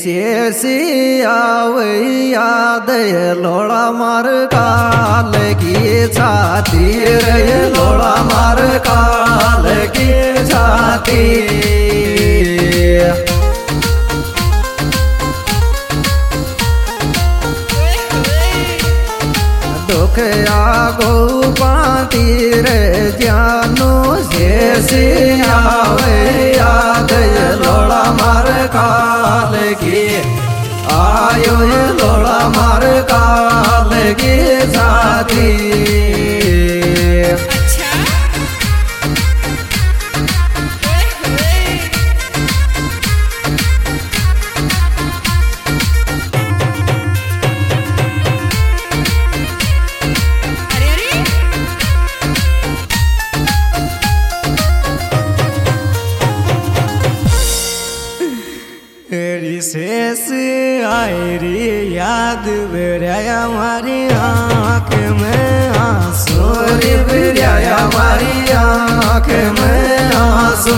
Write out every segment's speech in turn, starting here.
शेषी आवे याद लोड़ा मार काल की छाती रे लोड़ा मार काल की छाती दुख आगो पाती रे जानो शेषी आवे याद लोड़ा मार काल की आयो लोड़ा मार काल की छाती शेष आए रे याद बेराया हमारी आँख में आंसू रे बेराया हमारी आँख में आंसू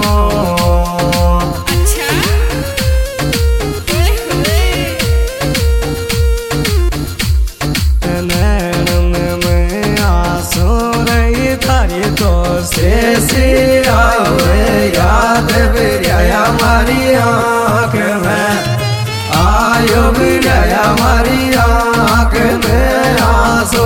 शेष आए याद बेराया हमारी आँख में आयो बेराया हमारी आँख में आंसू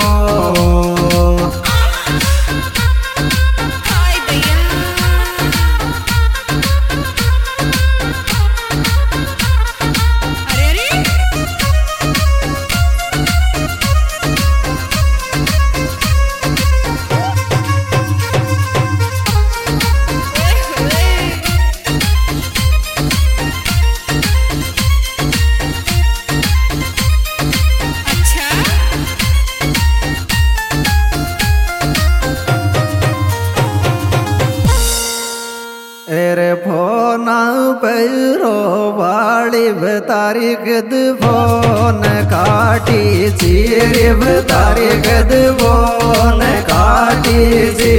रे फोन पैरो वाली बतारी गद फोन काटी चीरे बतारी गद फोन काटी जी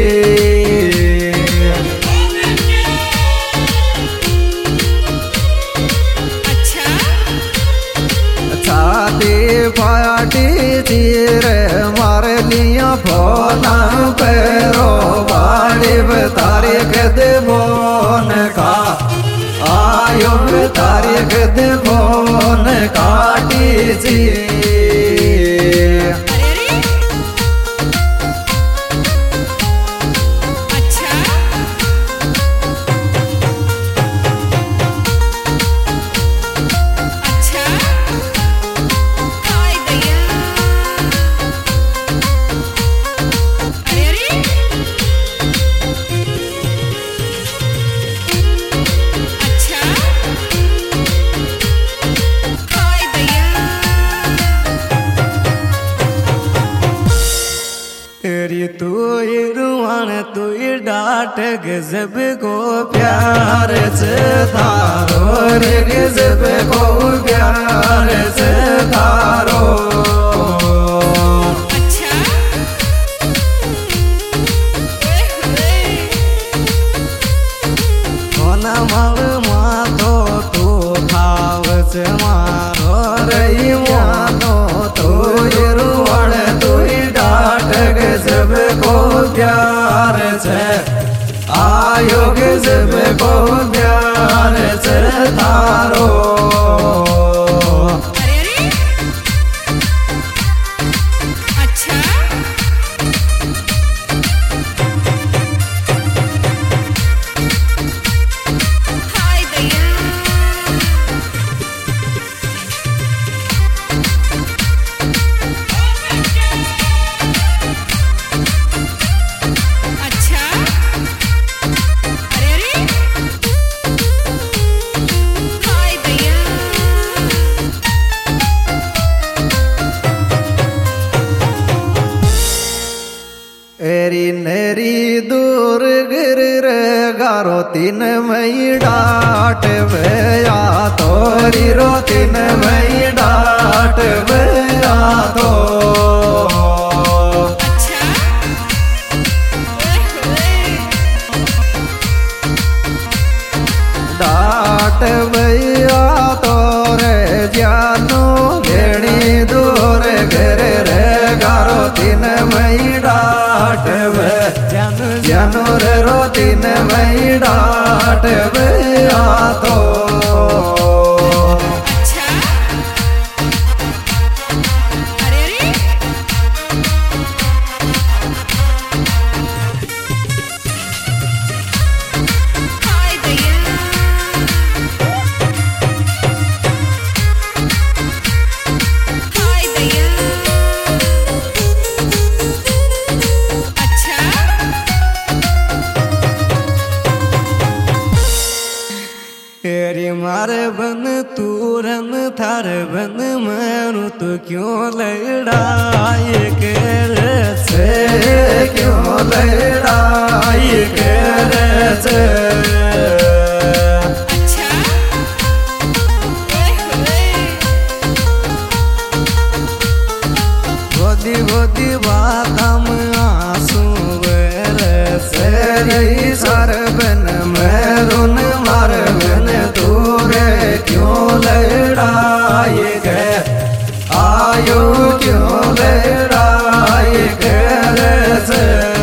छाती फाटी चीरे मार लिया फोन पैरो वाली बतारी गद फोन का आयो बतारी गद फोन काटी जी तू रुआन तू डाट गजब को प्यार से थारो रे गजब को प्यार से थारो कोना माल मातो तू भाव से मारो रे मानो तू रुआन तू डाट गजब को प्यार से आयो गजब को प्यार से तारो एरी नेरी दूर गिर रे गारो तीन मई डाट भया तोरी रो तीन मई डाट भया तो डाट भया तो दूर रोती न मई डाट भैया तो मारे बन तूरन थार बन मनु तो क्यों लड़ाई कर से क्यों लड़ाई कर से गोदी गोदी बात हम आंसू से सर बन मैरून मार बन दूरे क्यों लड़ाई गए आयो क्यों लड़ाई कर से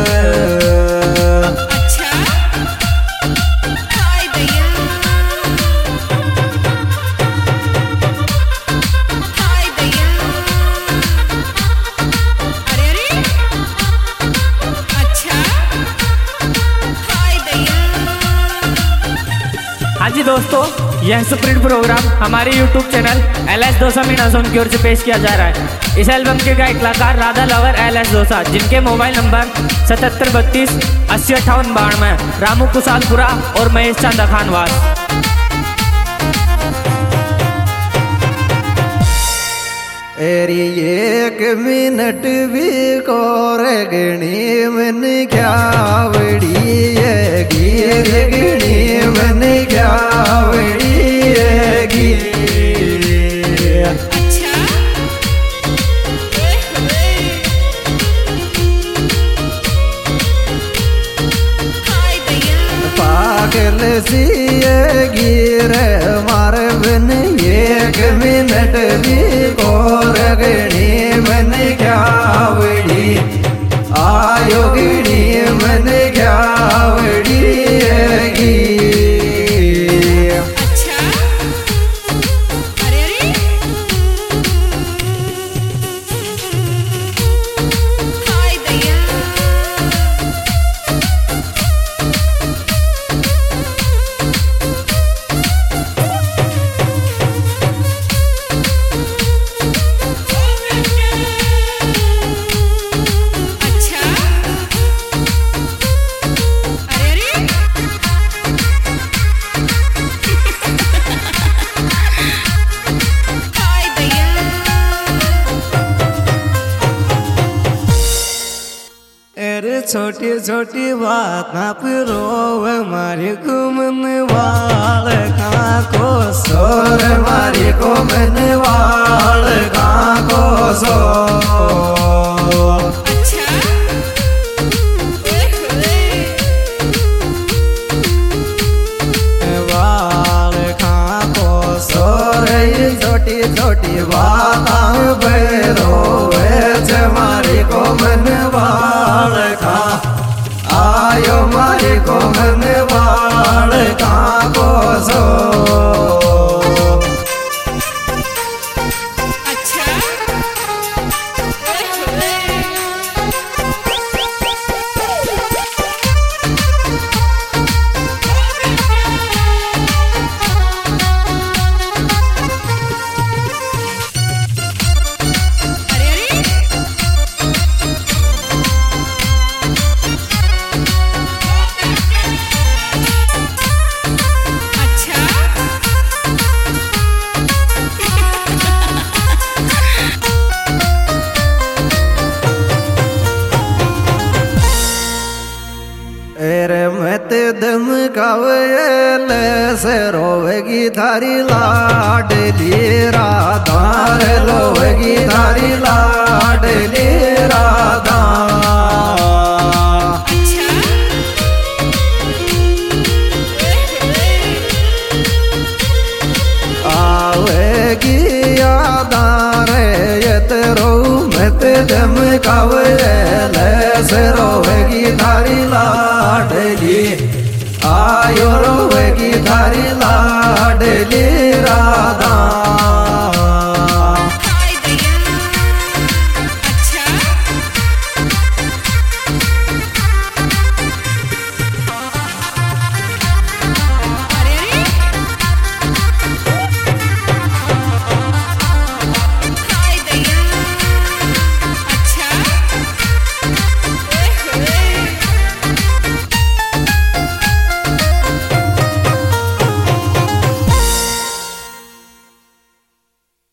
हाँ जी दोस्तों, यह सुप्रीम प्रोग्राम हमारे YouTube चैनल LS दोसा मीना की ओर से पेश किया जा रहा है। इस एल्बम के गायक कलाकार राधा लवर LS दोसा, जिनके मोबाइल नंबर 7732 80 58 92, रामू कुशालपुरा और महेश चंदा खानवास। एरी एक मिनट भी कोरगणी मन क्या बड़ी है गिर गणी मन क्या बड़ी है गिर पागल सी गिर मार बन एक मिनट भी कोरगणी मन क्या बड़ी आयो गिणी मन क्या बड़ी है छोटी छोटी बात ना रोव मारी को मन वाल का को सोर मारी को मन वाल का को सो वाल का को सोर छोटी छोटी बात रोवे मारी को मन वाल का आयो मारे को मन वाल का को सो मत दम कावल से रोवेगी थारी लाडली राधार लोवेगी थारी लाडली राधा आवेगी यादार यत रो मत दम कावल से रोवेगी थारी लाड लाडली आयो रोगी धारी लाडली राधा